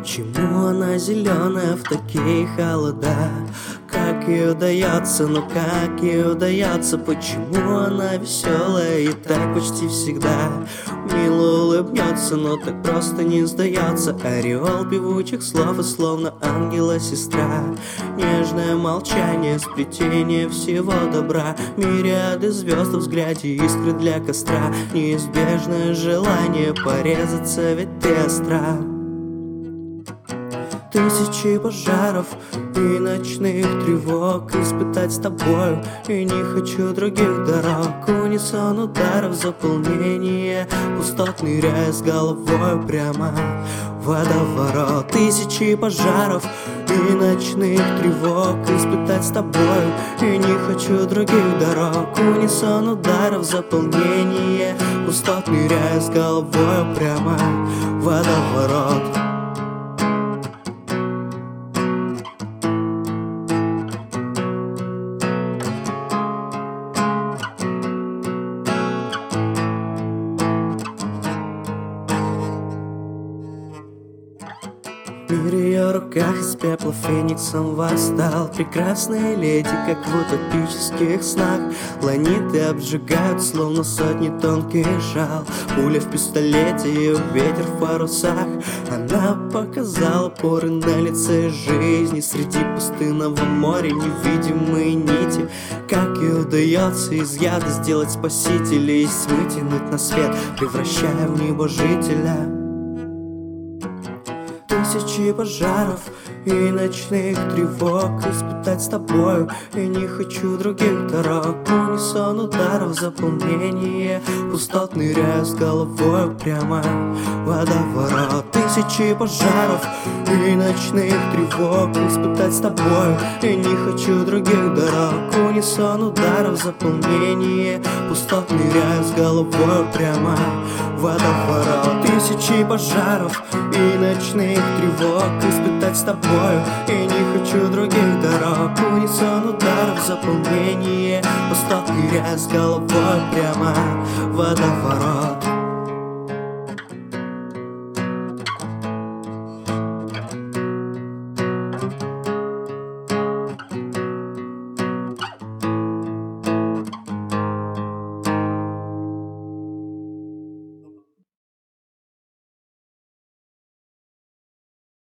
Почему она зеленая в такие холода? Как ей удается, ну как ей удается? Почему она веселая и так почти всегда мило улыбнется, но так просто не сдается? Ореол певучих слов и словно ангела сестра, нежное молчание, сплетение всего добра, мириады звезд в взгляде, искры для костра, неизбежное желание порезаться ведь ты остра. Тысячи пожаров и ночных тревог испытать с тобою, и не хочу других дорог. Унисон ударов, заполнение пустот, ныряя с головой прямо в водоворот. Тысячи пожаров и ночных тревог испытать с тобою, и не хочу других дорог. Унисон ударов, заполнение пустот, ныряя с головой прямо в водоворот. Мир в ее руках из пепла фениксом восстал. Прекрасные леди, как в утопических снах, планеты обжигают, словно сотни тонких жал. Пуля в пистолете и ветер в парусах. Она показала поры на лице жизни. Среди пустынного моря невидимые нити. Как ей удается из яда сделать спасителя, из тьмы тянуть на свет, превращая в небожителя. Тысячи пожаров и ночных тревог испытать с тобою, и не хочу других дорог. Унисон ударов, заполнение пустот, ныряя с головой прямо в водоворот. Тысячи пожаров и ночных тревог испытать с тобою, и не хочу других дорог. Унисон ударов, заполнение пустот, ныряя с головой прямо в водоворот. Тысячи пожаров и ночных тревог испытать с тобою, и не хочу других дорог. Унисон ударов, заполнение пустот, ныряя с головой прямо в водоворот.